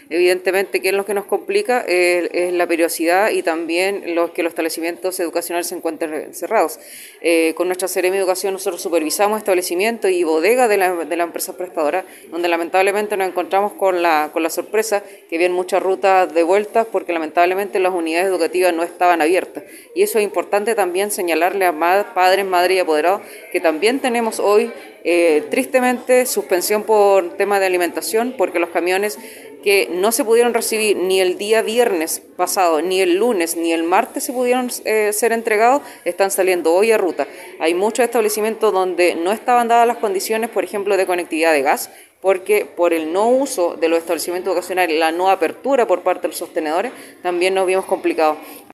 Evidentemente, ¿qué es lo que nos complica? Es la periodicidad y también que los establecimientos educacionales se encuentren cerrados. Con nuestra Seremi de Educación nosotros supervisamos establecimientos y bodegas de la empresa prestadora, donde lamentablemente nos encontramos con la sorpresa que vienen muchas rutas de vueltas porque lamentablemente las unidades educativas no estaban abiertas. Y eso es importante también señalarle a padres, madres y apoderados que también tenemos hoy tristemente suspensión por tema de alimentación porque los camiones que no se pudieron recibir ni el día viernes pasado, ni el lunes, ni el martes se pudieron ser entregados, están saliendo hoy a ruta. Hay muchos establecimientos donde no estaban dadas las condiciones, por ejemplo, de conectividad de gas, porque por el no uso de los establecimientos educacionales, la no apertura por parte de los sostenedores, también nos vimos complicados.